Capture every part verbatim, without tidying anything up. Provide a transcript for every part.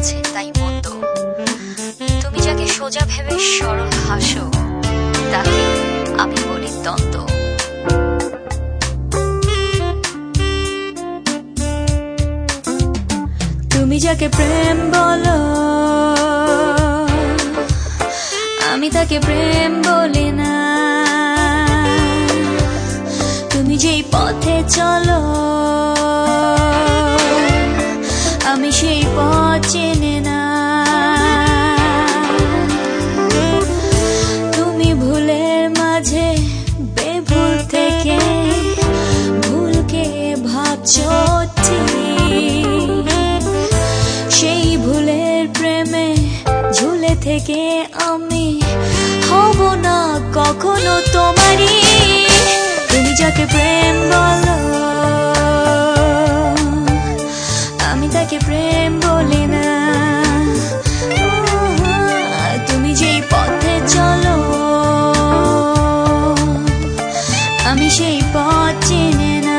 আছে তাই মন্দ। তুমি যাকে সোজা ভেবে সরল হাসো, তাকে আমি বলি দ্বন্দ্ব। তুমি যাকে প্রেম বলো, আমি তাকে প্রেম বলি না। তুমি যেই পথে চলো, আমি সেই পথ চিনি না। তুমি ভুলের মাঝে বেভুল থেকে ভুলকে ভাবছো ঠিক, সেই ভুলের প্রেমে ঝুলে থেকে আমি হব না কখনো তোমারই। তুমি যাকে প্রেম বলো, আমি তাকে প্রেম বলি না। তুমি যেই পথে চলো, আমি সেই পথ চিনি না।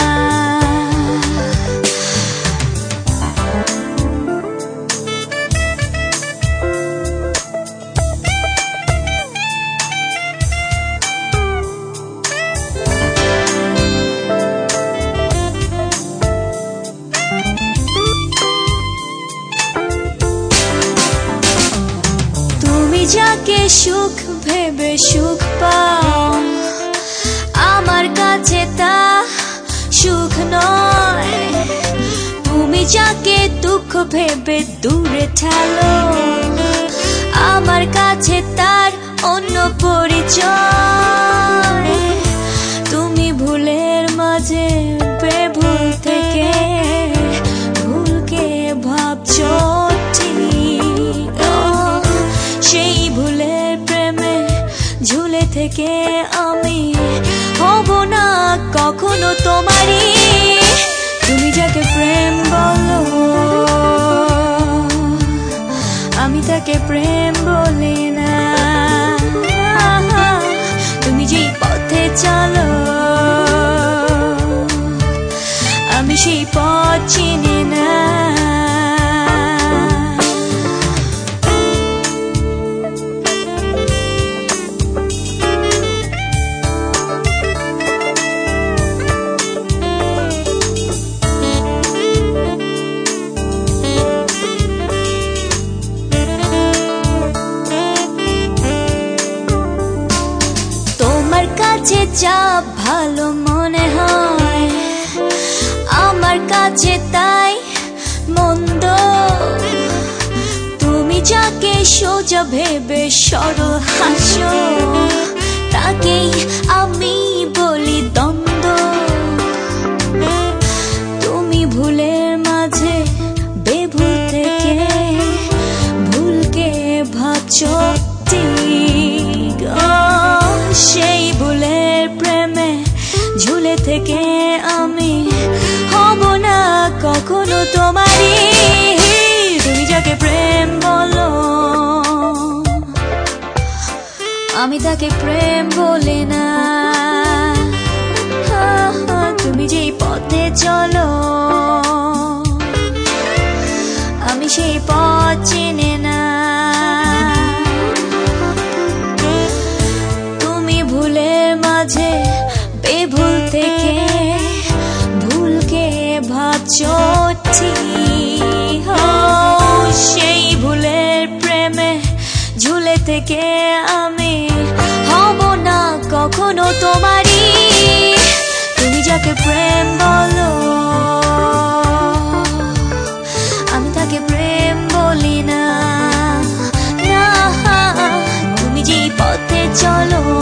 যাকে সুখ ভেবে সুখ পাও, আমার কাছে তা সুখ নয়। তুমি যাকে দুঃখ ভেবে দূরে ঠেলো, আমার কাছে তার অন্য পরিচয়। তুমি ভুলের মাঝে বেভুল থেকে ভুলকে ভাবছো ঠিক, সেই ভুলের প্রেমে ঝুলে থেকে আমি হব না কখনো তোমারই। তুমি যাকে প্রেম বলো, আমি তাকে প্রেম বলি না। তুমি যেই পথে চলো, আমি সেই পথ চিনি না। কাছে যা ভালো মনে হয়, আমার কাছে তাই মন্দ। তুমি যাকে সোজা ভেবে সরল হাসো, তাকেই আমি বলি দ্বন্দ্ব। তুমি ভুলের মাঝে বেভুল থেকে ভুলকে ভাবছো ঠিক, সেই ভুলের প্রেমে ঝুলে থেকে আমি হব না কখনো তোমারই। তুমি যাকে প্রেম বলো, আমি তাকে প্রেম বলি না। তুমি যেই পথে চলো, আমি সেই পথ চিনি না। বেভুল থেকে ভুলকে ভাবছো ঠিক, সেই ভুলের প্রেমে ঝুলে থেকে আমি হব না কখনো তোমারই। তুমি যাকে প্রেম বলো, আমি তাকে প্রেম বলি না। তুমি যেই পথে চলো,